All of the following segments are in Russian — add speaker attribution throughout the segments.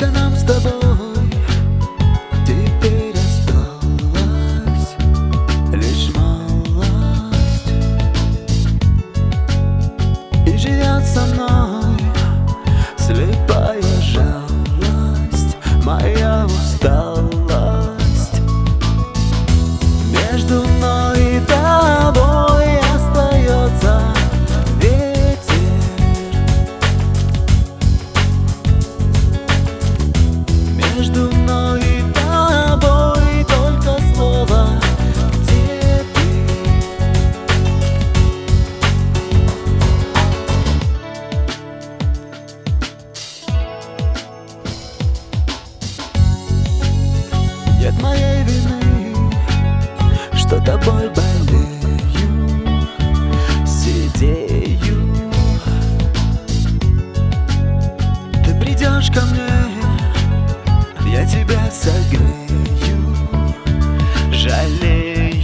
Speaker 1: Только нам с тобой теперь осталась лишь малость. И живет со мной слепая жалость, моя усталость. Между мной и тобой остается ветер. Между мной и тобой только слово «где ты?». Нет моей вины, что тобой болею, сидею. Ты придешь ко мне, я тебя согрею, жалею.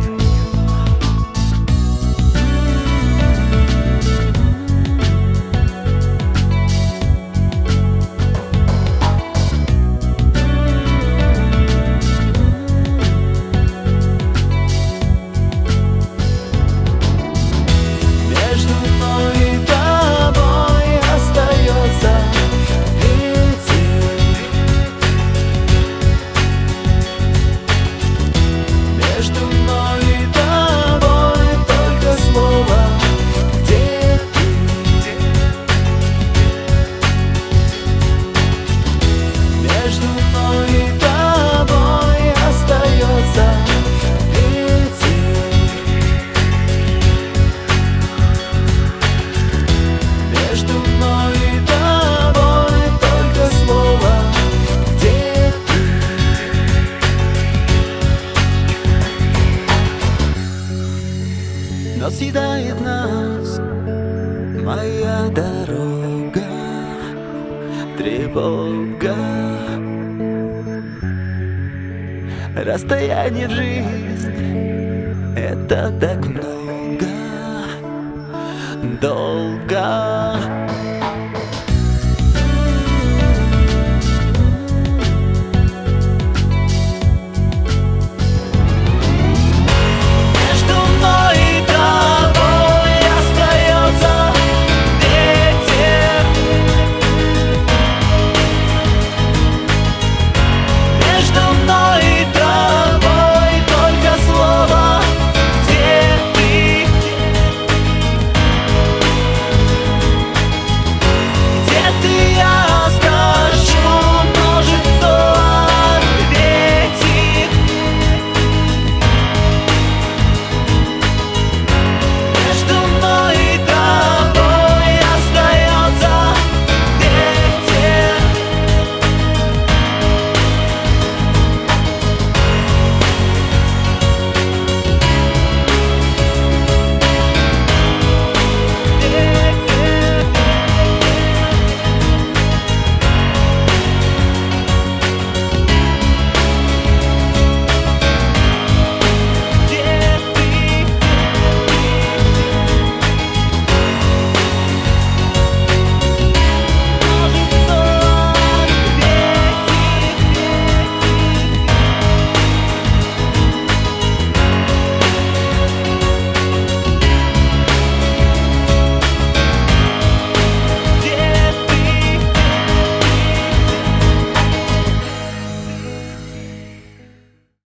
Speaker 1: Между мной и тобой остается ветер. Между мной и тобой только слово «где ты?». Между мной и тобой остается ветер. Между мной и тобой только слово «где ты?». Но съедает нас моя дорога, тревога. Расстояние в жизнь — это так много, долго.